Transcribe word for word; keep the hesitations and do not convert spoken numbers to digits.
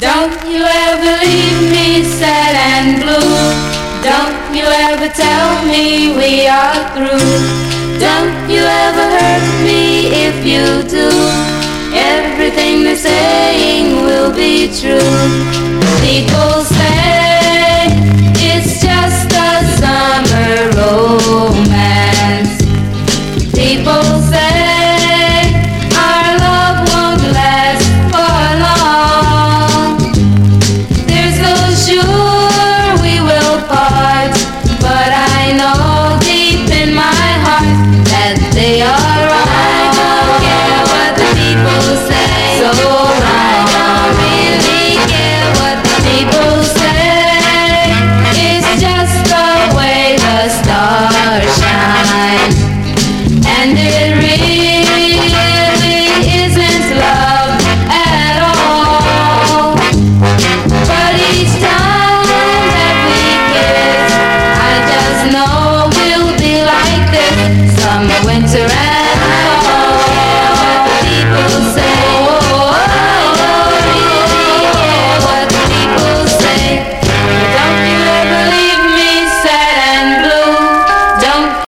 Don't you ever leave me sad and blue. Don't you ever tell me we are through. Don't you ever hurt me. If you do, everything they're saying will be true. People say it's just a summer romance. People say our love won't last for long. There's no sure we will part, but I know deep in my heart that they are right. I don't care what the people say, so I don't really care what the people say. It's just the way the stars shine, and it really isn't love at all. But each time that we kiss, I just know we'll be like this. Summer, winter, and